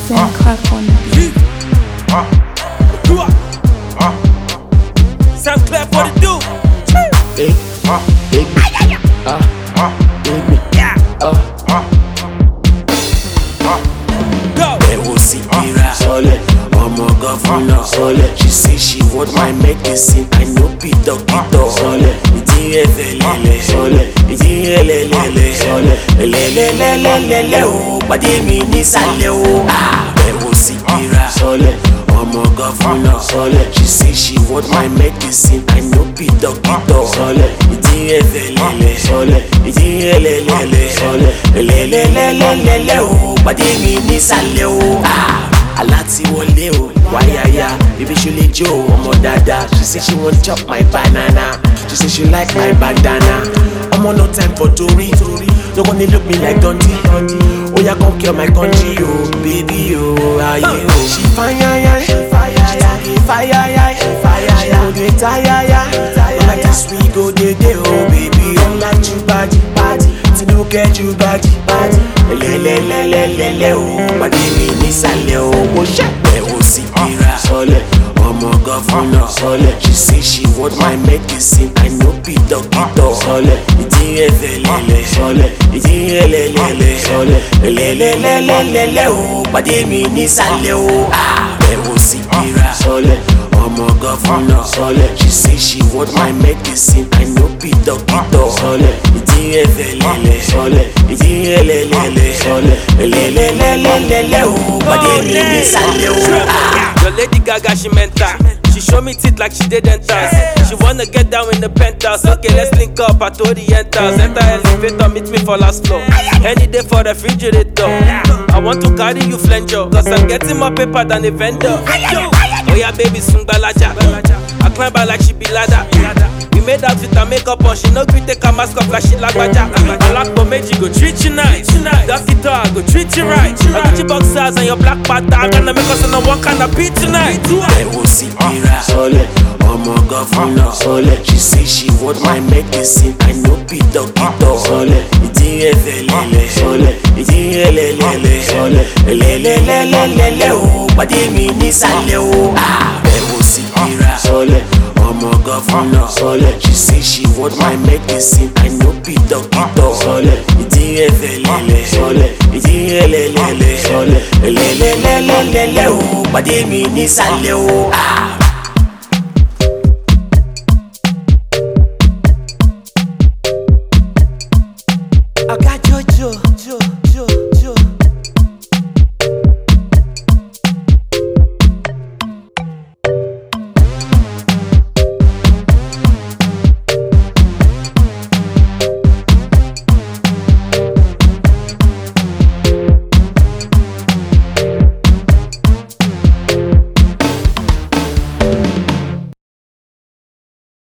Then crack on the beat. Sam Clap, what it do? Big me, big me, Go. Ira, solid, ọmọ governor, solid. She say she want my medicine, I no be doctor, solid. Ìdí ẹ̀fẹ̀lẹ̀lẹ̀, solid. Ìdí ẹ̀lẹ̀lẹ̀lẹ̀, solid. Ẹ̀lẹ̀lẹ̀lẹ̀lẹ̀lẹ̀ o, pàdé mi nísàlẹ̀ o. Ira, solid. ọmọ governor, solid. She say she want my medicine, I no be doctor, solid. Ìdí ẹ̀fẹ̀lẹ̀lẹ̀, solid. Ìdí ẹ̀lẹ̀lẹ̀lẹ̀, solid. Ẹ̀lẹ̀lẹ̀lẹ̀lẹ̀lẹ̀ o, pàdé mi nísàlẹ̀ o. Aláti wọlé o, wáyáyá, baby she lè jó ọmọ dáadáa. She say she wan chop my banana, she say she like my bandana. Ọmọ no time for tori, no gonna look me like Dundee. Oya come cure my country o, baby o, aye o. She fine yaya, she fire yaya, she go dey tire ya. Like this we go dey o, baby. Unlike you body, no get you body. Lelelelelele o, pàdé mi nísàlẹ̀ o. Mo ṣe Ira, solid. ọmọ governor, solid. She say she want my medicine, I no be doctor, solid. Ìdí ẹ̀fẹ̀lẹ̀lẹ̀, solid. Ìdí ẹ̀lẹ̀lẹ̀lẹ̀, solid. Ẹ̀lẹ̀lẹ̀lẹ̀lẹ̀ o, pàdé mi nísàlẹ̀ o. Ira, solid. ọmọ governor, solid. She say she want my medicine, I no be doctor, solid. Ìdí ẹ̀fẹ̀lẹ̀lẹ̀, solid. Ìdí ẹ̀lẹ̀lẹ̀lẹ̀, solid. Ẹ̀lẹ̀lẹ̀lẹ̀lẹ̀ o, pàdé mi nísàlẹ̀ o. Your Lady Gaga, she mental. She show me teeth like she did dentals. She wanna get down in the penthouse. Okay, let's link up at Orientals. Enter elevator, meet me for last floor. Any day for refrigerator. I want to carry you flenjo, cause I'm getting more paper than a vendor. Oh yeah, baby, swing balaja. I climb her like she be ladder. We made out with her makeup on. She no gree take her mask off like she lagbaja. I like Bomeji, go treat you nice. Doctor, I go treat you right. I got your boxers and your black pata. I'm gonna make us on one kind of beat tonight. Ira, solid. ọmọ governor, solid. She say she want my medicine, I no be doctor, solid. Ìdí ẹ̀fẹ̀lẹ̀lẹ̀, solid. Ìdí ẹ̀lẹ̀lẹ̀lẹ̀, solid. Ẹ̀lẹ̀lẹ̀lẹ̀lẹ̀ o, pàdé mi nísàlẹ̀ o. Ira, solid. ọmọ governor, solid. She say she want my medicine, I no be doctor, solid. Ìdí ẹ̀fẹ̀lẹ̀lẹ̀, solid. Ìdí ẹ̀lẹ̀lẹ̀lẹ̀, solid. Ẹ̀lẹ̀lẹ̀lẹ̀lẹ̀ o, pàdé mi nísàlẹ̀ o.